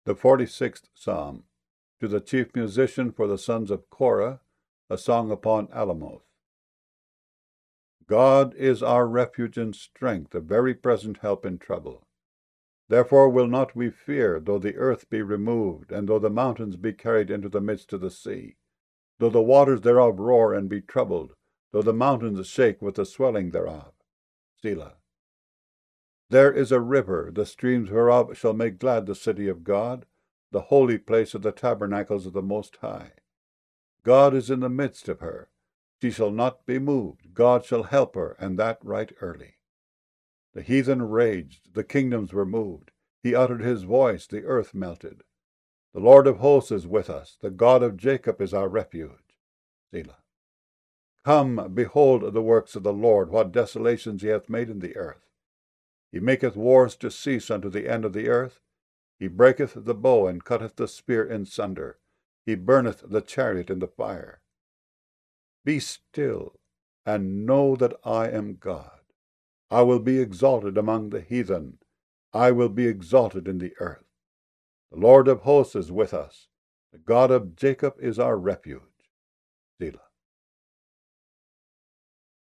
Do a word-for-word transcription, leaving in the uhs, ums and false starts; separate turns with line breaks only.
The forty-sixth Psalm. To the chief musician for the sons of Korah, a song upon Alamoth. God is our refuge and strength, a very present help in trouble. Therefore will not we fear, though the earth be removed, and though the mountains be carried into the midst of the sea, though the waters thereof roar and be troubled, though the mountains shake with the swelling thereof. Selah. There is a river, the streams whereof shall make glad the city of God, the holy place of the tabernacles of the Most High. God is in the midst of her. She shall not be moved. God shall help her, and that right early. The heathen raged, the kingdoms were moved. He uttered his voice, the earth melted. The Lord of hosts is with us. The God of Jacob is our refuge. Selah. Come, behold the works of the Lord, what desolations he hath made in the earth. He maketh wars to cease unto the end of the earth. He breaketh the bow, and cutteth the spear in sunder. He burneth the chariot in the fire. Be still, and know that I am God. I will be exalted among the heathen. I will be exalted in the earth. The Lord of hosts is with us. The God of Jacob is our refuge. Selah.